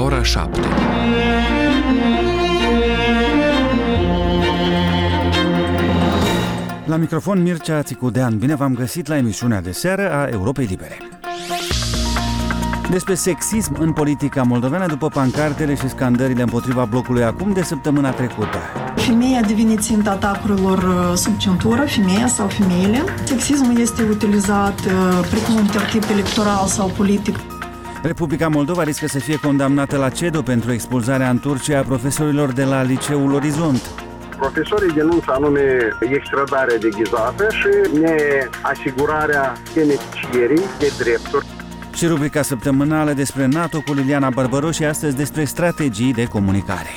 ora 7. La microfon Mircea Țicudean. Bine v-am găsit la emisiunea de seară a Europei Libere. Despre sexism în politica moldoveană după pancartele și scandările împotriva blocului acum de săptămâna trecută. Femeia devine ținta atacurilor sub centură, femeia sau femeile. Sexismul este utilizat precum un tertip electoral sau politic. Republica Moldova riscă să fie condamnată la CEDO pentru expulzarea în Turcia a profesorilor de la Liceul Orizont. Profesorii denunță anume extradarea deghizată și neasigurarea beneficierii de drepturi. Și rubrica săptămânală despre NATO cu Liliana Barbăroș și astăzi despre strategii de comunicare.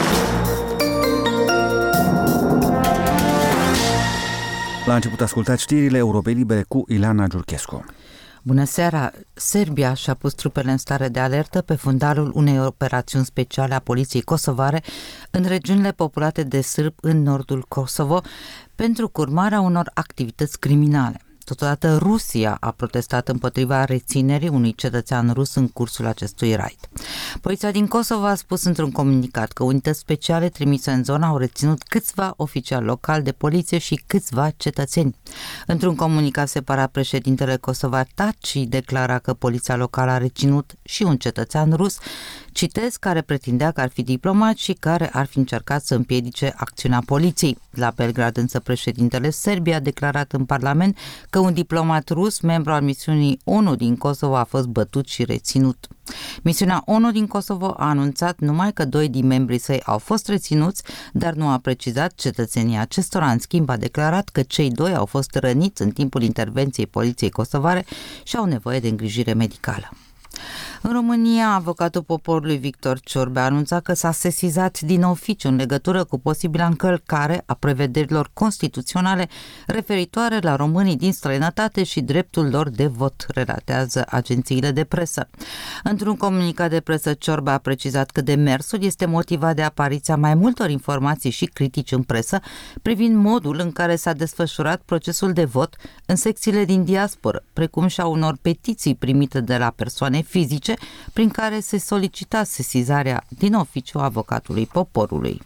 La început ascultați știrile Europei Libere cu Ileana Giurchescu. Bună seara! Serbia și-a pus trupele în stare de alertă pe fundalul unei operațiuni speciale a poliției kosovare în regiunile populate de sârbi în nordul Kosovo pentru curmarea unor activități criminale. Totodată Rusia a protestat împotriva reținerii unui cetățean rus în cursul acestui raid. Poliția din Kosovo a spus într-un comunicat că unități speciale trimise în zonă au reținut câțiva oficiali locali de poliție și câțiva cetățeni. Într-un comunicat separat, președintele kosovar Taci declara că poliția locală a reținut și un cetățean rus, citez, care pretindea că ar fi diplomat și care ar fi încercat să împiedice acțiunea poliției. La Belgrad însă președintele Serbiei a declarat în Parlament că un diplomat rus, membru al misiunii ONU din Kosovo, a fost bătut și reținut. Misiunea ONU din Kosovo a anunțat numai că 2 din membrii săi au fost reținuți, dar nu a precizat cetățenia acestora. În schimb, a declarat că cei 2 au fost răniți în timpul intervenției poliției kosovare și au nevoie de îngrijire medicală. În România, avocatul poporului Victor Ciorbea a anunțat că s-a sesizat din oficiu în legătură cu posibila încălcare a prevederilor constituționale referitoare la românii din străinătate și dreptul lor de vot, relatează agențiile de presă. Într-un comunicat de presă, Ciorbea a precizat că demersul este motivat de apariția mai multor informații și critici în presă privind modul în care s-a desfășurat procesul de vot în secțiile din diasporă, precum și a unor petiții primite de la persoane fizice prin care se solicita sesizarea din oficiu avocatului poporului.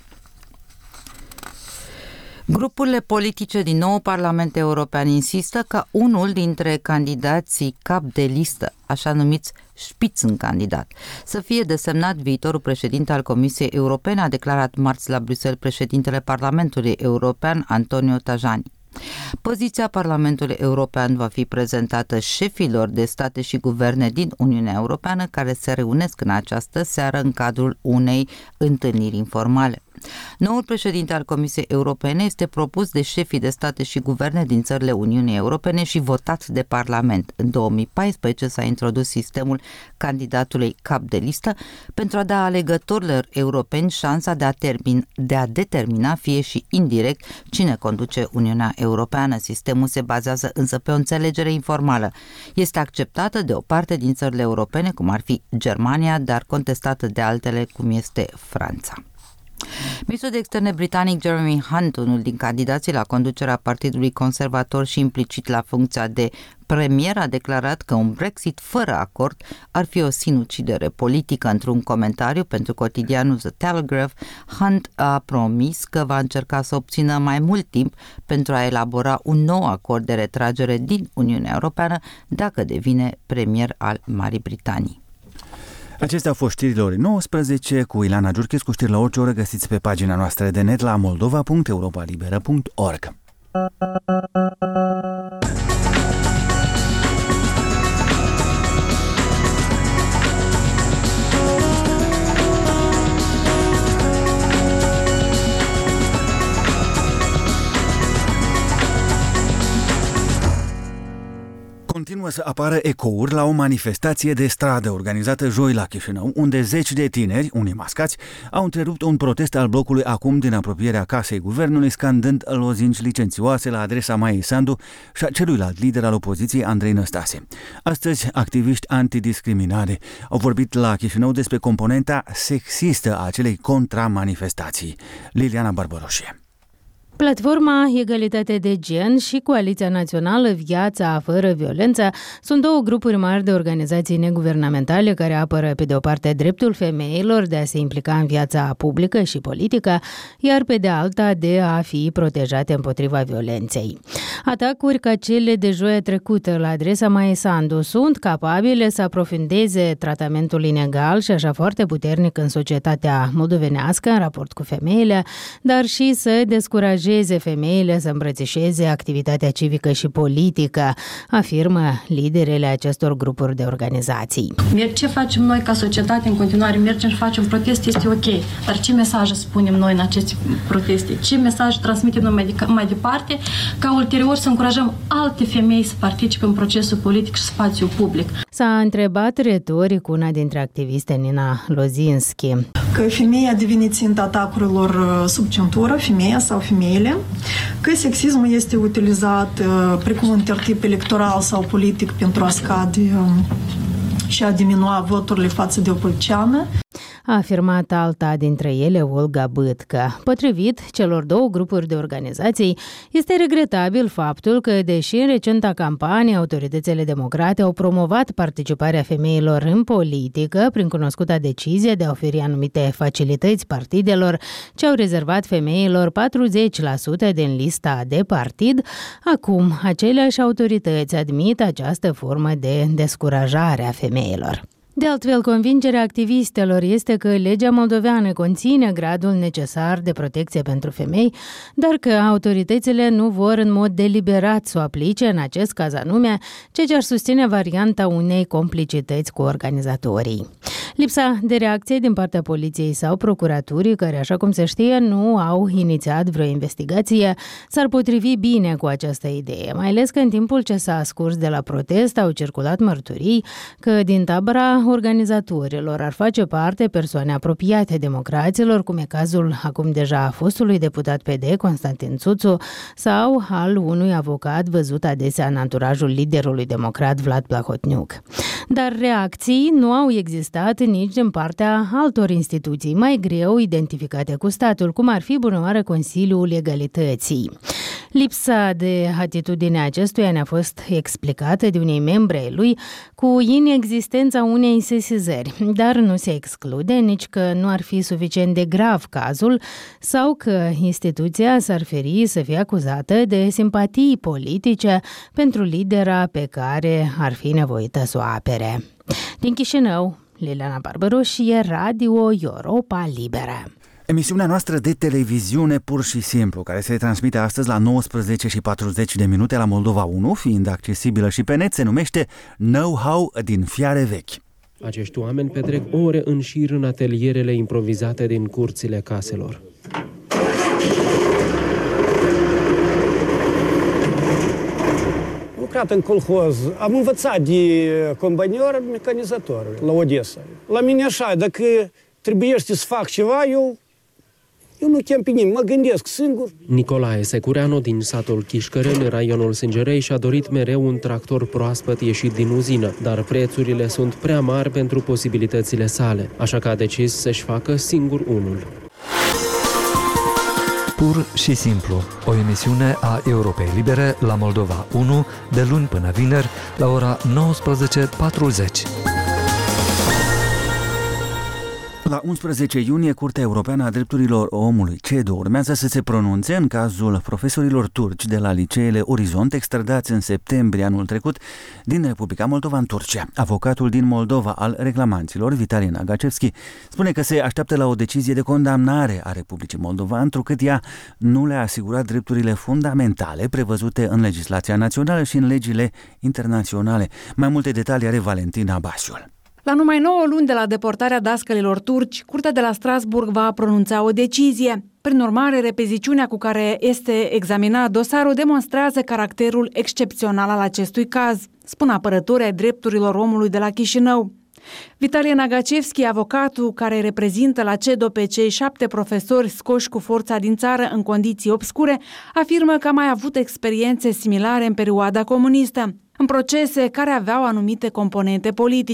Grupurile politice din nou Parlament European insistă ca unul dintre candidații cap de listă, așa numiți Spitzenkandidat, să fie desemnat viitorul președinte al Comisiei Europene, a declarat marți la Bruxelles președintele Parlamentului European, Antonio Tajani. Poziția Parlamentului European va fi prezentată șefilor de state și guverne din Uniunea Europeană care se reunesc în această seară în cadrul unei întâlniri informale. Noul președinte al Comisiei Europene este propus de șefii de state și guverne din țările Uniunii Europene și votat de Parlament. În 2014 s-a introdus sistemul candidatului cap de listă pentru a da alegătorilor europeni șansa de a determina, fie și indirect, cine conduce Uniunea Europeană. Sistemul se bazează însă pe o înțelegere informală. Este acceptată de o parte din țările europene, cum ar fi Germania, dar contestată de altele, cum este Franța. Ministrul de Externe britanic Jeremy Hunt, unul din candidații la conducerea Partidului Conservator și implicit la funcția de premier, a declarat că un Brexit fără acord ar fi o sinucidere politică. Într-un comentariu pentru cotidianul The Telegraph, Hunt a promis că va încerca să obțină mai mult timp pentru a elabora un nou acord de retragere din Uniunea Europeană dacă devine premier al Marii Britanii. Acestea au fost știrile orei 19 cu Ileana Giurchescu. Știri la orice oră găsiți pe pagina noastră de net la moldova.europalibera.org. Continuă să apară ecouri la o manifestație de stradă organizată joi la Chișinău, unde zeci de tineri, unii mascați, au întrerupt un protest al blocului acum din apropierea Casei Guvernului, scandând lozinci licențioase la adresa Maiei Sandu și a celuilalt lider al opoziției, Andrei Năstase. Astăzi, activiști antidiscriminare au vorbit la Chișinău despre componenta sexistă a acelei contramanifestații. Liliana Barbăroșie. Platforma Egalitate de Gen și Coaliția Națională Viața Fără Violență sunt două grupuri mari de organizații neguvernamentale care apără pe de o parte dreptul femeilor de a se implica în viața publică și politică, iar pe de alta de a fi protejate împotriva violenței. Atacuri ca cele de joia trecută la adresa Maiei Sandu sunt capabile să aprofundeze tratamentul inegal și așa foarte puternic în societatea moldovenească în raport cu femeile, dar și să descurajeze femeile să îmbrățișeze activitatea civică și politică, afirmă liderele acestor grupuri de organizații. Ce facem noi ca societate în continuare? Mergem și facem proteste, este ok. Dar ce mesaje spunem noi în aceste proteste? Ce mesaje transmitem noi mai departe ca ulterior să încurajăm alte femei să participe în procesul politic și spațiul public? S-a întrebat retoric una dintre activiste, Nina Lozinski. Că femeia a devenit ținta atacurilor sub centură, femeia sau femeile, că sexismul este utilizat precum un tertip electoral sau politic pentru a scade și a diminua voturile față de o politiciană. A afirmat alta dintre ele, Olga Bâtcă. Potrivit celor două grupuri de organizații, este regretabil faptul că, deși în recenta campanie autoritățile democrate au promovat participarea femeilor în politică prin cunoscuta decizie de a oferi anumite facilități partidelor ce au rezervat femeilor 40% din lista de partid, acum aceleași autorități admit această formă de descurajare a femeilor. De altfel, convingerea activistelor este că legea moldoveană conține gradul necesar de protecție pentru femei, dar că autoritățile nu vor în mod deliberat să o aplice, în acest caz anume, ceea ce ar susține varianta unei complicități cu organizatorii. Lipsa de reacție din partea poliției sau procuraturii, care, așa cum se știe, nu au inițiat vreo investigație, s-ar potrivi bine cu această idee, mai ales că în timpul ce s-a scurs de la protest au circulat mărturii că din tabăra organizatorilor ar face parte persoane apropiate democraților, cum e cazul acum deja fostului deputat PD, Constantin Țuțu, sau al unui avocat văzut adesea în anturajul liderului democrat Vlad Plahotniuc. Dar reacții nu au existat nici din partea altor instituții mai greu identificate cu statul, cum ar fi bunoară Consiliul Egalității. Lipsa de atitudine acestuia ne-a fost explicată de unei membre ai lui cu inexistența unei sesizări, dar nu se exclude nici că nu ar fi suficient de grav cazul sau că instituția s-ar feri să fie acuzată de simpatii politice pentru lidera pe care ar fi nevoită să o apere. Din Chișinău, Liliana Barbaroșie, Radio Europa Liberă. Emisiunea noastră de televiziune pur și simplu, care se transmite astăzi la 19:40 la Moldova 1, fiind accesibilă și pe net, se numește Know-how din fiare vechi. Acești oameni petrec ore în șir în atelierele improvizate din curțile caselor. Lucrat în colhoz, am învățat de combanior mecanizator la Odessa. La mine așa, dacă trebuie să fac ceva, eu nu chem pe nimeni, mă gândesc singur. Nicolae Secureanu din satul Chișcăreni, raionul Sângerei, și-a dorit mereu un tractor proaspăt ieșit din uzină, dar prețurile sunt prea mari pentru posibilitățile sale, așa că a decis să-și facă singur unul. Pur și simplu, o emisiune a Europei Libere la Moldova 1, de luni până vineri, la ora 19:40. La 11 iunie, Curtea Europeană a Drepturilor Omului, CEDO, urmează să se pronunțe în cazul profesorilor turci de la liceele Orizont, extradați în septembrie anul trecut din Republica Moldova în Turcia. Avocatul din Moldova al reclamanților, Vitalie Nagacevski, spune că se așteaptă la o decizie de condamnare a Republicii Moldova, întrucât ea nu le-a asigurat drepturile fundamentale prevăzute în legislația națională și în legile internaționale. Mai multe detalii are Valentina Basiul. La numai 9 luni de la deportarea dascălilor turci, Curtea de la Strasburg va pronunța o decizie. Prin urmare, repeziciunea cu care este examinat dosarul demonstrează caracterul excepțional al acestui caz, spun apărătorii ai drepturilor omului de la Chișinău. Vitalie Nagacevski, avocatul care reprezintă la CEDO pe cei 7 profesori scoși cu forța din țară în condiții obscure, afirmă că a mai avut experiențe similare în perioada comunistă, în procese care aveau anumite componente politice.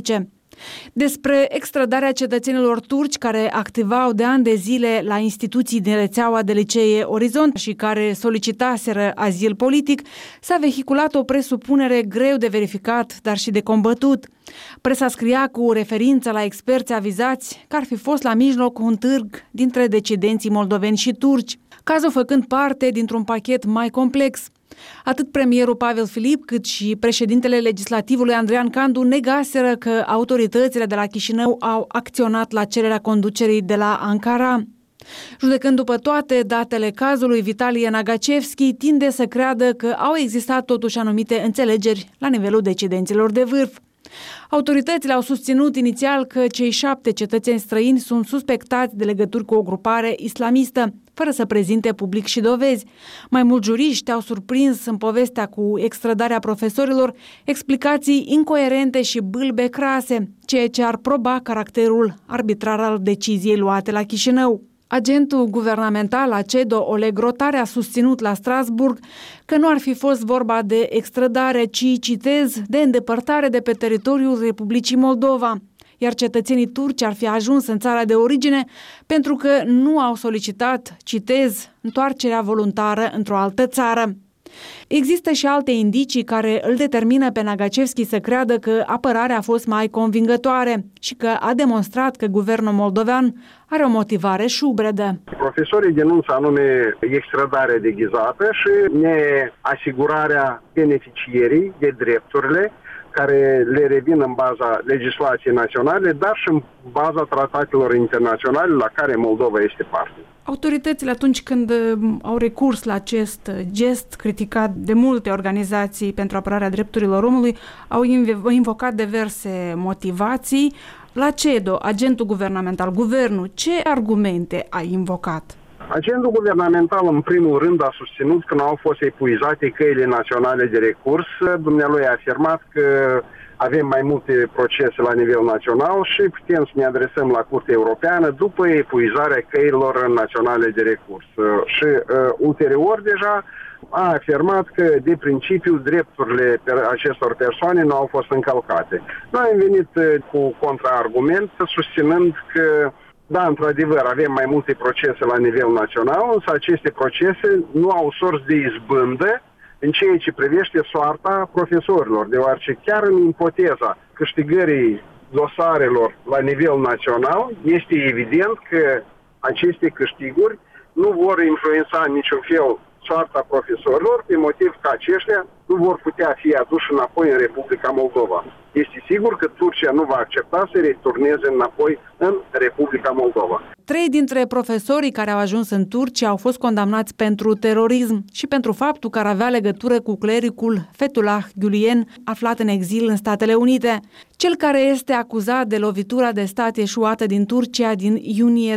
Despre extradarea cetățenilor turci care activau de ani de zile la instituții din rețeaua de licee Orizont și care solicitaseră azil politic, s-a vehiculat o presupunere greu de verificat, dar și de combătut. Presa scria cu referință la experți avizați că ar fi fost la mijloc un târg dintre decidenții moldoveni și turci, cazul făcând parte dintr-un pachet mai complex. Atât premierul Pavel Filip, cât și președintele legislativului Andrian Candu negaseră că autoritățile de la Chișinău au acționat la cererea conducerii de la Ankara. Judecând după toate datele cazului, Vitalie Nagacevski tinde să creadă că au existat totuși anumite înțelegeri la nivelul decidenților de vârf. Autoritățile au susținut inițial că cei 7 cetățeni străini sunt suspectați de legături cu o grupare islamistă, fără să prezinte public și dovezi. Mai mulți juriști au surprins în povestea cu extradarea profesorilor explicații incoerente și bâlbe crase, ceea ce ar proba caracterul arbitrar al deciziei luate la Chișinău. Agentul guvernamental ACEDO, Oleg Rotare, a susținut la Strasburg că nu ar fi fost vorba de extradare, ci, citez, de îndepărtare de pe teritoriul Republicii Moldova, iar cetățenii turci ar fi ajuns în țara de origine pentru că nu au solicitat, citez, întoarcerea voluntară într-o altă țară. Există și alte indicii care îl determină pe Nagacevski să creadă că apărarea a fost mai convingătoare și că a demonstrat că guvernul moldovean are o motivare șubredă. Profesorii denunță anume extradare deghizată și neasigurarea beneficierii de drepturile care le revin în baza legislației naționale, dar și în baza tratatelor internaționale la care Moldova este parte. Autoritățile, atunci când au recurs la acest gest criticat de multe organizații pentru apărarea drepturilor omului, au invocat diverse motivații. La CEDO, agentul guvernamental, guvernul, ce argumente a invocat? Agentul guvernamental, în primul rând, a susținut că nu au fost epuizate căile naționale de recurs. Dumnealui a afirmat că avem mai multe procese la nivel național și putem să ne adresăm la Curtea Europeană după epuizarea căilor naționale de recurs. Și ulterior deja a afirmat că de principiu drepturile acestor persoane nu au fost încălcate. Noi am venit cu contraargument susținând că da, într-adevăr, avem mai multe procese la nivel național, însă aceste procese nu au sorți de izbândă în ceea ce privește soarta profesorilor, deoarece chiar în ipoteza câștigării dosarelor la nivel național, este evident că aceste câștiguri nu vor influența în niciun fel soarta profesorilor, pe motiv că aceștia nu vor putea fi aduși înapoi în Republica Moldova. Este sigur că Turcia nu va accepta să returneze înapoi în Republica Moldova. 3 dintre profesorii care au ajuns în Turcia au fost condamnați pentru terorism și pentru faptul că ar avea legătură cu clericul Fethullah Gülen, aflat în exil în Statele Unite. Cel care este acuzat de lovitura de stat eșuată din Turcia din iunie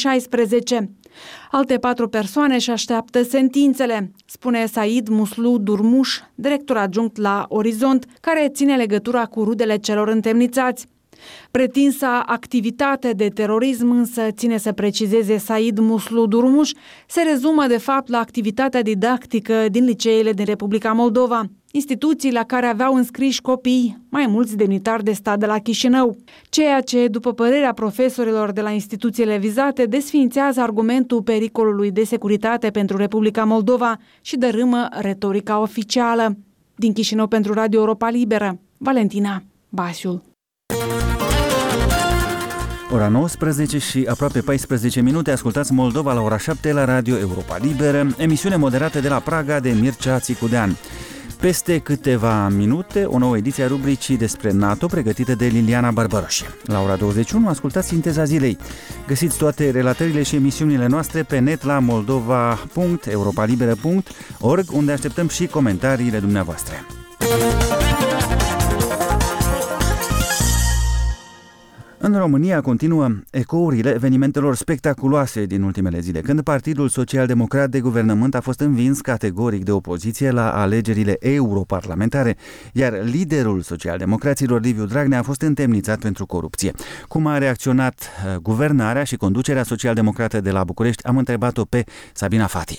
2016. Alte 4 persoane își așteaptă sentințele, spune Said Muslu Durmuș, director adjunct la Orizont, care ține legătura cu rudele celor întemnițați. Pretinsa activitate de terorism, însă, ține să precizeze Said Muslu Durmuș, se rezumă de fapt la activitatea didactică din liceele din Republica Moldova, instituții la care aveau înscriși copii mai mulți demnitari de stat de la Chișinău, ceea ce, după părerea profesorilor de la instituțiile vizate, desființează argumentul pericolului de securitate pentru Republica Moldova și dărâmă retorica oficială. Din Chișinău pentru Radio Europa Liberă, Valentina Basiul. Ora 19 și aproape 14 minute, ascultați Moldova la ora 7 la Radio Europa Liberă, emisiune moderată de la Praga de Mircea Țicudean. Peste câteva minute, o nouă ediție a rubricii despre NATO, pregătită de Liliana Barbaroșe. La ora 21, ascultați Sinteza Zilei. Găsiți toate relatările și emisiunile noastre pe net la moldova.europalibera.org, unde așteptăm și comentariile dumneavoastră. În România continuă ecourile evenimentelor spectaculoase din ultimele zile, când Partidul Social-Democrat de Guvernământ a fost învins categoric de opoziție la alegerile europarlamentare, iar liderul socialdemocraților, Liviu Dragnea, a fost întemnițat pentru corupție. Cum a reacționat guvernarea și conducerea social-democrată de la București, am întrebat-o pe Sabina Fati.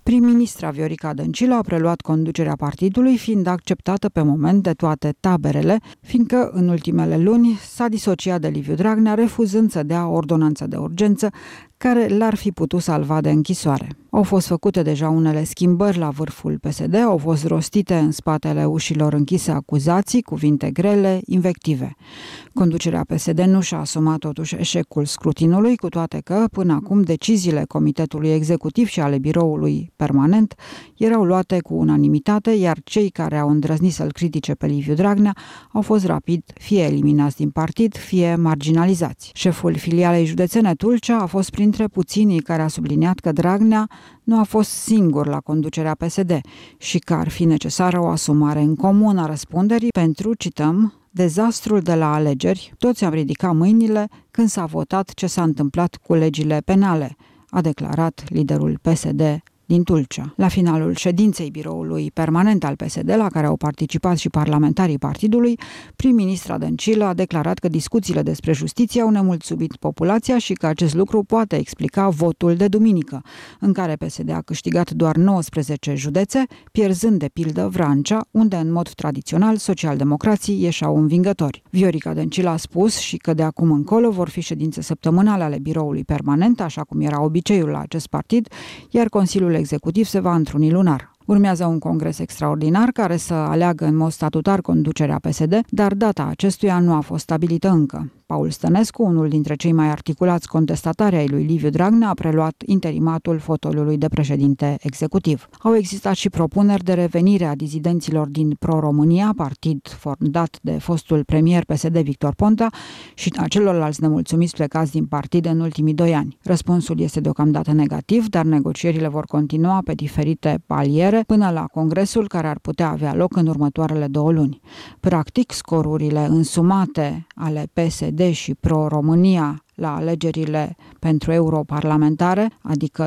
Prim-ministra Viorica Dăncilă a preluat conducerea partidului, fiind acceptată pe moment de toate taberele, fiindcă în ultimele luni s-a disociat de Liviu Dragnea, refuzând să dea ordonanță de urgență care l-ar fi putut salva de închisoare. Au fost făcute deja unele schimbări la vârful PSD, au fost rostite în spatele ușilor închise acuzații, cuvinte grele, invective. Conducerea PSD nu și-a asumat totuși eșecul scrutinului, cu toate că, până acum, deciziile Comitetului Executiv și ale Biroului Permanent erau luate cu unanimitate, iar cei care au îndrăznit să-l critique pe Liviu Dragnea au fost rapid fie eliminați din partid, fie marginalizați. Șeful filialei județene Tulcea a fost printre puținii care a subliniat că Dragnea nu a fost singur la conducerea PSD și că ar fi necesară o asumare în comun a răspunderii pentru, cităm, dezastrul de la alegeri. Toți am ridicat mâinile când s-a votat ce s-a întâmplat cu legile penale, a declarat liderul PSD din Tulcea. La finalul ședinței biroului permanent al PSD, la care au participat și parlamentarii partidului, prim-ministra Dăncilă a declarat că discuțiile despre justiție au nemulțumit populația și că acest lucru poate explica votul de duminică, în care PSD a câștigat doar 19 județe, pierzând de pildă Vrancea, unde în mod tradițional socialdemocrații ieșeau învingători. Viorica Dăncilă a spus și că de acum încolo vor fi ședințe săptămânale ale biroului permanent, așa cum era obiceiul la acest partid, iar Consiliul Executiv se va întruni lunar. Urmează un congres extraordinar care să aleagă în mod statutar conducerea PSD, dar data acestuia nu a fost stabilită încă. Paul Stănescu, unul dintre cei mai articulați contestatari ai lui Liviu Dragnea, a preluat interimatul fotoliului de președinte executiv. Au existat și propuneri de revenire a dizidenților din Pro-România, partid fondat de fostul premier PSD Victor Ponta, și a celorlalți nemulțumiți plecați din partid în ultimii 2 ani. Răspunsul este deocamdată negativ, dar negocierile vor continua pe diferite paliere până la congresul care ar putea avea loc în următoarele 2 luni. Practic, scorurile însumate ale PSD și Pro-România la alegerile pentru europarlamentare, adică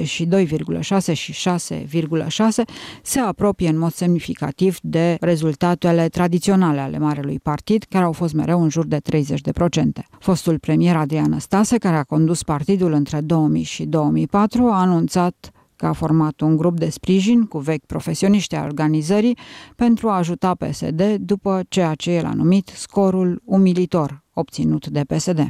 22,6 și 6,6, se apropie în mod semnificativ de rezultatele tradiționale ale marelui partid, care au fost mereu în jur de 30%. Fostul premier Adrian Năstase, care a condus partidul între 2000 și 2004, a anunțat că a format un grup de sprijin cu vechi profesioniști ai organizării pentru a ajuta PSD după ceea ce el a numit scorul umilitor obținut de PSD.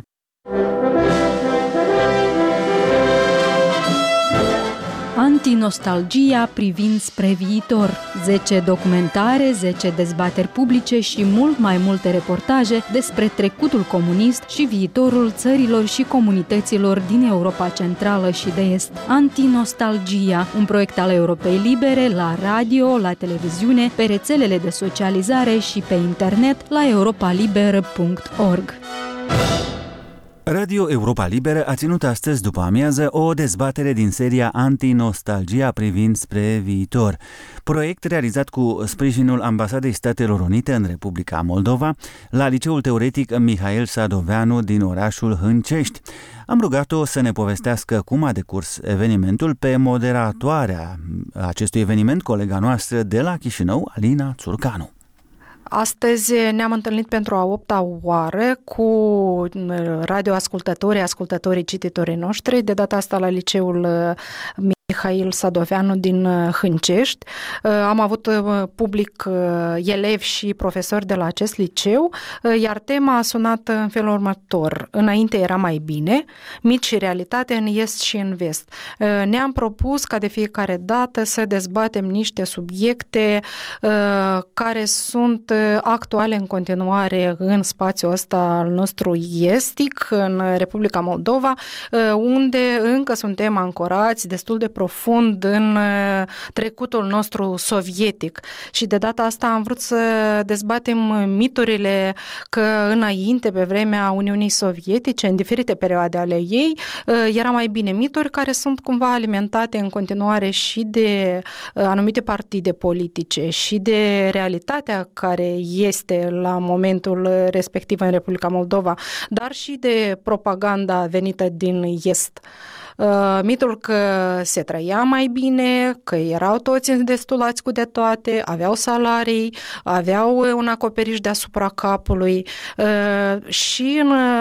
Antinostalgia privind spre viitor. 10 documentare, 10 dezbateri publice și mult mai multe reportaje despre trecutul comunist și viitorul țărilor și comunităților din Europa Centrală și de Est. Antinostalgia, un proiect al Europei Libere, la radio, la televiziune, pe rețelele de socializare și pe internet la europaliberă.org. Radio Europa Liberă a ținut astăzi după amiază o dezbatere din seria Antinostalgia privind spre viitor, proiect realizat cu sprijinul Ambasadei Statelor Unite în Republica Moldova la Liceul Teoretic Mihail Sadoveanu din orașul Hâncești. Am rugat-o să ne povestească cum a decurs evenimentul pe moderatoarea acestui eveniment, colega noastră de la Chișinău, Alina Țurcanu. Astăzi ne-am întâlnit pentru a 8-a oară cu ascultătorii, cititorii noștri, de data asta la Liceul Mihail Sadoveanu din Hâncești. Am avut public elevi și profesori de la acest liceu, iar tema a sunat în felul următor. Înainte era mai bine, mit și realitate în est și în vest. Ne-am propus ca de fiecare dată să dezbatem niște subiecte care sunt actuale în continuare în spațiul ăsta al nostru estic, în Republica Moldova, unde încă suntem ancorați destul de profund în trecutul nostru sovietic. Și de data asta am vrut să dezbatem miturile că înainte, pe vremea Uniunii Sovietice, în diferite perioade ale ei, era mai bine, mituri care sunt cumva alimentate în continuare și de anumite partide politice și de realitatea care este la momentul respectiv în Republica Moldova, dar și de propaganda venită din est. Mitul că se trăia mai bine, că erau toți îndestulați cu de toate, aveau salarii, aveau un acoperiș deasupra capului și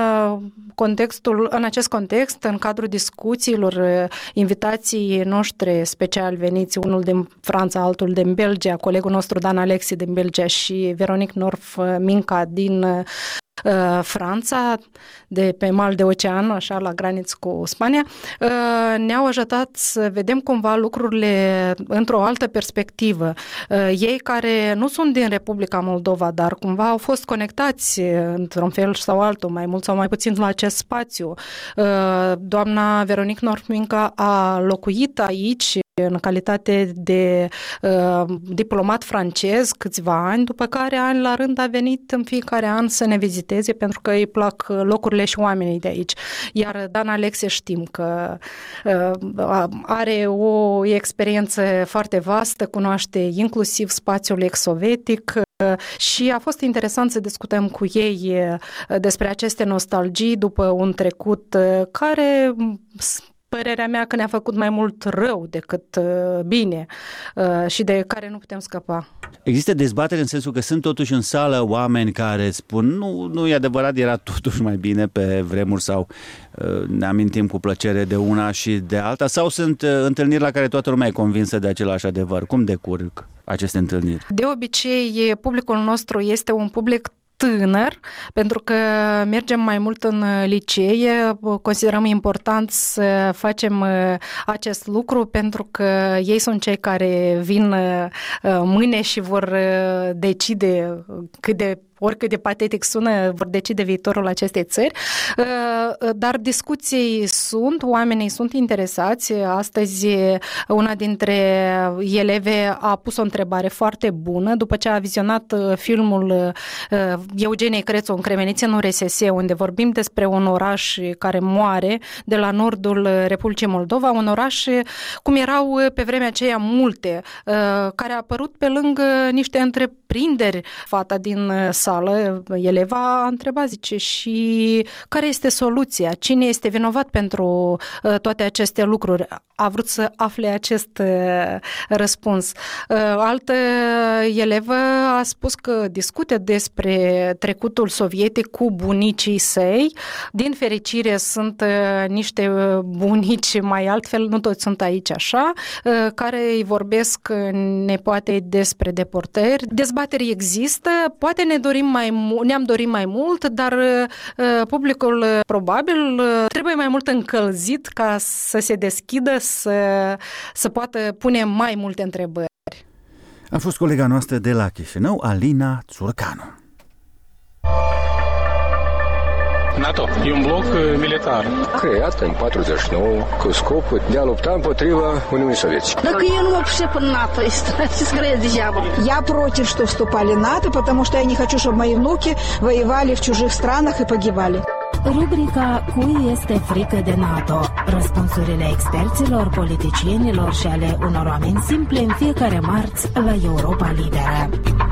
în acest context, în cadrul discuțiilor, invitații noștri special veniți, unul din Franța, altul din Belgia, colegul nostru Dan Alexi din Belgia și Veronic Norf Minca din Franța, de pe mal de ocean, așa la graniță cu Spania, ne-au ajutat să vedem cumva lucrurile într-o altă perspectivă. Ei care nu sunt din Republica Moldova, dar cumva au fost conectați într-un fel sau altul, mai mult sau mai puțin la acest spațiu. Doamna Veronic Norminca a locuit aici în calitate de diplomat francez câțiva ani, după care an la rând a venit în fiecare an să ne viziteze pentru că îi plac locurile și oamenii de aici. Iar Dan Alexe știm că are o experiență foarte vastă, cunoaște inclusiv spațiul ex-sovietic și a fost interesant să discutăm cu ei despre aceste nostalgii după un trecut care, părerea mea, că ne-a făcut mai mult rău decât bine și de care nu putem scăpa. Există dezbatere în sensul că sunt totuși în sală oameni care spun nu e adevărat, era totuși mai bine pe vremuri sau ne amintim cu plăcere de una și de alta, sau sunt întâlniri la care toată lumea e convinsă de același adevăr? Cum decurg aceste întâlniri? De obicei, publicul nostru este un public tânăr, pentru că mergem mai mult în licee, considerăm important să facem acest lucru pentru că ei sunt cei care vin mâine și vor decide oricât de patetic sună, vor decide viitorul acestei țări, dar discuții sunt, oamenii sunt interesați. Astăzi una dintre eleve a pus o întrebare foarte bună după ce a vizionat filmul Eugeniei Crețu în Cremenițe, în RSS, unde vorbim despre un oraș care moare de la nordul Republicii Moldova, un oraș cum erau pe vremea aceea multe, care a apărut pe lângă niște întreprinderi. Fata din sală, eleva a întrebat, zice, și care este soluția? Cine este vinovat pentru toate aceste lucruri? A vrut să afle acest răspuns. Altă elevă a spus că discută despre trecutul sovietic cu bunicii săi. Din fericire sunt niște bunici mai altfel, nu toți sunt aici așa, care îi vorbesc nepoatei despre deportări. Dezbateri există, poate ne-am dorit mai mult, dar publicul probabil trebuie mai mult încălzit ca să se deschidă, să poată pune mai multe întrebări. A fost colega noastră de la Chișinău, Alina Țurcanu. NATO e un bloc militar creat în 49 cu scopul de a lupta împotriva Uniunii Sovietice. Dacă eu nu mă пришел в НАТО, скорее дьявол. Я против, что вступали в НАТО, потому что я не хочу, чтобы мои внуки воевали в чужих странах и погибали. Rubrica Cui este frică de NATO? Răspunsurile experților, politicienilor și ale unor oameni simple în fiecare marți la Europa Liberă.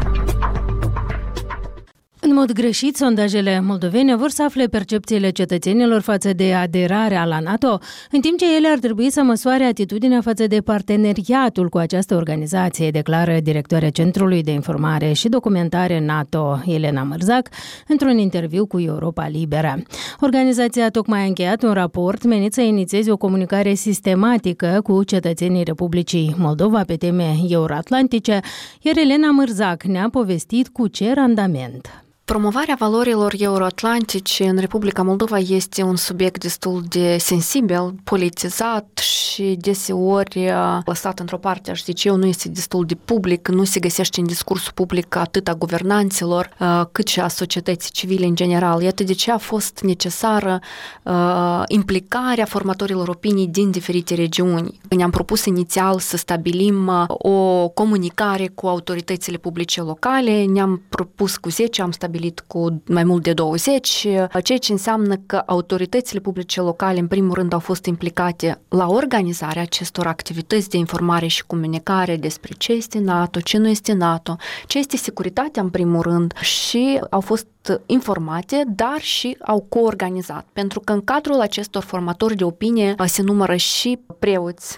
În mod greșit, sondajele moldovene vor să afle percepțiile cetățenilor față de aderarea la NATO, în timp ce ele ar trebui să măsoare atitudinea față de parteneriatul cu această organizație, declară directoarea Centrului de Informare și Documentare NATO, Elena Mărzac, într-un interviu cu Europa Liberă. Organizația tocmai a încheiat un raport menit să inițieze o comunicare sistematică cu cetățenii Republicii Moldova pe teme euroatlantice, iar Elena Mărzac ne-a povestit cu ce randament. Promovarea valorilor euroatlantice în Republica Moldova este un subiect destul de sensibil, politizat și deseori lăsat într-o parte, aș zice eu, nu este destul de public, nu se găsește în discursul public atât a guvernanților cât și a societății civile în general. Iată de ce a fost necesară implicarea formatorilor opinii din diferite regiuni. Ne-am propus inițial să stabilim o comunicare cu autoritățile publice locale, ne-am propus cu 10, am stabilit stabilit cu mai mult de 20, ceea ce înseamnă că autoritățile publice locale, în primul rând, au fost implicate la organizarea acestor activități de informare și comunicare despre ce este NATO, ce nu este NATO, ce este securitatea, în primul rând, și au fost informate, dar și au coorganizat. Pentru că în cadrul acestor formatori de opinie se numără și preoți,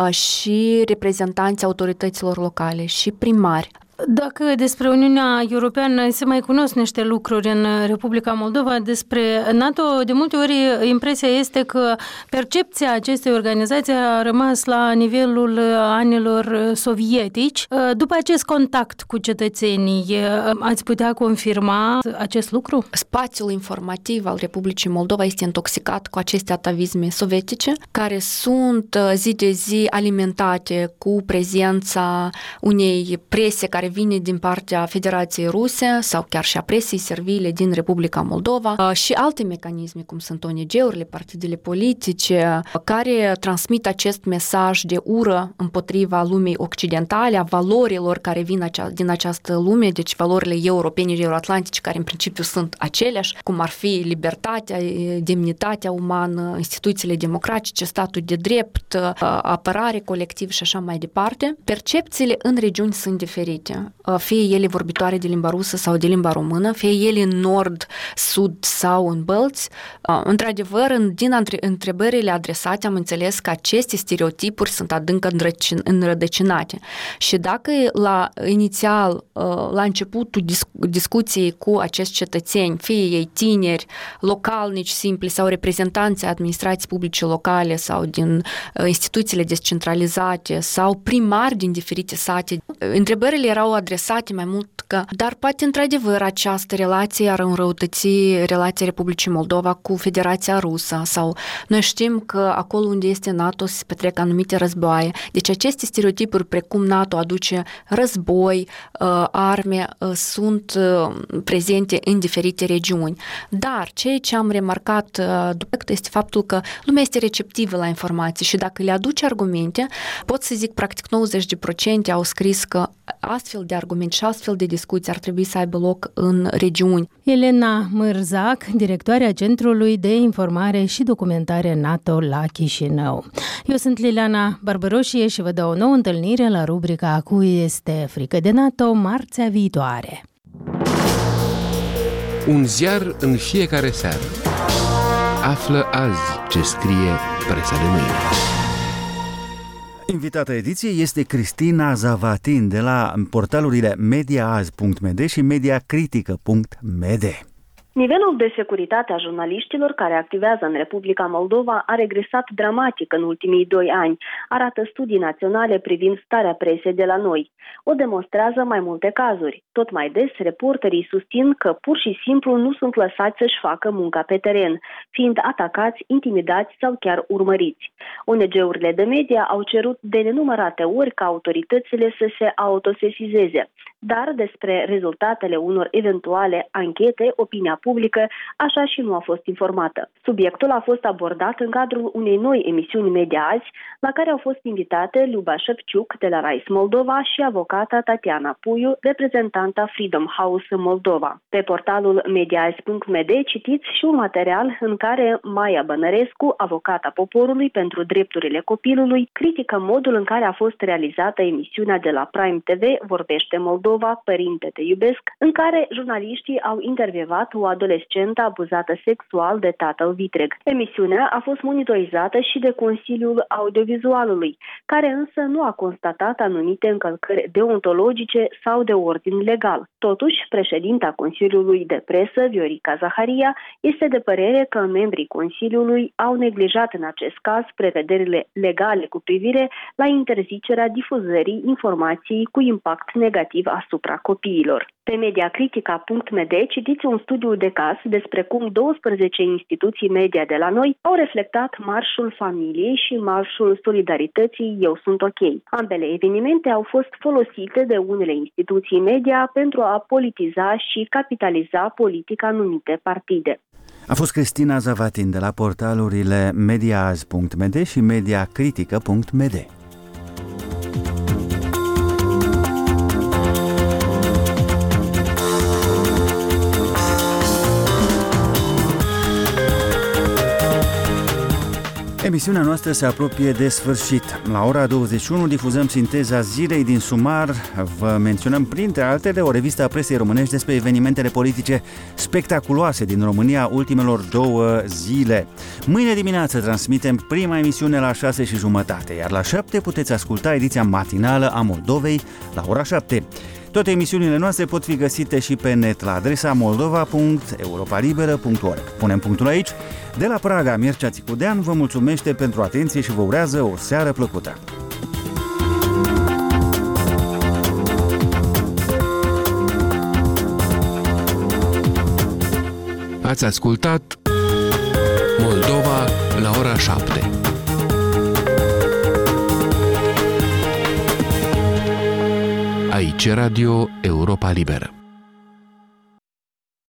și reprezentanții autorităților locale, și primari. Dacă despre Uniunea Europeană se mai cunosc niște lucruri în Republica Moldova, despre NATO, de multe ori impresia este că percepția acestei organizații a rămas la nivelul anilor sovietici. După acest contact cu cetățenii, ați putea confirma acest lucru? Spațiul informativ al Republicii Moldova este intoxicat cu aceste atavisme sovietice, care sunt zi de zi alimentate cu prezența unei prese care vine din partea Federației Ruse sau chiar și a presei servile din Republica Moldova și alte mecanisme, cum sunt ONG-urile, partidele politice, care transmit acest mesaj de ură împotriva lumii occidentale, a valorilor care vin din această lume, deci valorile europene, euroatlantice, care în principiu sunt aceleași, cum ar fi libertatea, demnitatea umană, instituțiile democratice, statul de drept, apărare colectiv și așa mai departe. Percepțiile în regiuni sunt diferite. Fie ele vorbitoare de limba rusă sau de limba română, fie ele în nord, sud sau în bălți. Într-adevăr, din întrebările adresate am înțeles că aceste stereotipuri sunt adânc înrădăcinate. Și dacă inițial, la începutul discuției cu acești cetățeni, fie ei tineri, localnici simpli sau reprezentanții administrației publice locale sau din instituțiile descentralizate sau primari din diferite sate, întrebările erau adresate mai mult că, dar poate într-adevăr această relație ar înrăutăți relația Republicii Moldova cu Federația Rusă sau noi știm că acolo unde este NATO se petrec anumite războaie. Deci aceste stereotipuri precum NATO aduce război, arme, sunt prezente în diferite regiuni. Dar ceea ce am remarcat după este faptul că lumea este receptivă la informații și dacă le aduce argumente, pot să zic practic 90% au scris că astfel de argumente și astfel de discuții ar trebui să aibă loc în regiuni. Elena Mărzac, directoarea Centrului de Informare și Documentare NATO la Chișinău. Eu sunt Liliana Barbăroșie și vă dau o nouă întâlnire la rubrica Cui este frică de NATO marțea viitoare. Un ziar în fiecare seară. Află azi ce scrie presa de mâine. Invitata ediției este Cristina Zavatin de la portalurile mediaazi.md și mediacritică.md. Nivelul de securitate a jurnaliștilor care activează în Republica Moldova a regresat dramatic în ultimii 2 ani, arată studii naționale privind starea presei de la noi. O demonstrează mai multe cazuri. Tot mai des, reporterii susțin că pur și simplu nu sunt lăsați să-și facă munca pe teren, fiind atacați, intimidați sau chiar urmăriți. ONG-urile de media au cerut de nenumărate ori ca autoritățile să se autosesizeze. Dar despre rezultatele unor eventuale anchete, opinia publică așa și nu a fost informată. Subiectul a fost abordat în cadrul unei noi emisiuni Media Azi, la care au fost invitate Luba Șepciuc de la RAIS Moldova și avocata Tatiana Puiu, reprezentanta Freedom House în Moldova. Pe portalul mediaazi.md citiți și un material în care Maia Bănărescu, avocata poporului pentru drepturile copilului, critică modul în care a fost realizată emisiunea de la Prime TV Vorbește Moldova, Părinte te iubesc, în care jurnaliștii au intervievat o adolescentă abuzată sexual de tatăl vitreg. Emisiunea a fost monitorizată și de Consiliul Audiovizualului, care însă nu a constatat anumite încălcări deontologice sau de ordin legal. Totuși, președinta Consiliului de Presă, Viorica Zaharia, este de părere că membrii Consiliului au neglijat în acest caz prevederile legale cu privire la interzicerea difuzării informației cu impact negativ asupra copiilor. Pe mediacritica.md citiți un studiu de caz despre cum 12 instituții media de la noi au reflectat Marșul Familiei și Marșul Solidarității Eu Sunt OK. Ambele evenimente au fost folosite de unele instituții media pentru a politiza și capitaliza politic anumite partide. A fost Cristina Zavatin de la portalurile mediaazi.md și mediacritică.md. emisiunea noastră se apropie de sfârșit. La ora 21 difuzăm sinteza zilei din Sumar. Vă menționăm printre altele o revistă a presei românești despre evenimentele politice spectaculoase din România ultimelor 2 zile. Mâine dimineață transmitem prima emisiune la 6:30, iar la 7 puteți asculta ediția matinală a Moldovei la ora 7. Toate emisiunile noastre pot fi găsite și pe net la adresa moldova.europalibera.org. Punem punctul aici. De la Praga, Mircea Țicudean vă mulțumește pentru atenție și vă urează o seară plăcută. Ați ascultat Moldova la ora 7. Aici Radio Europa Liberă.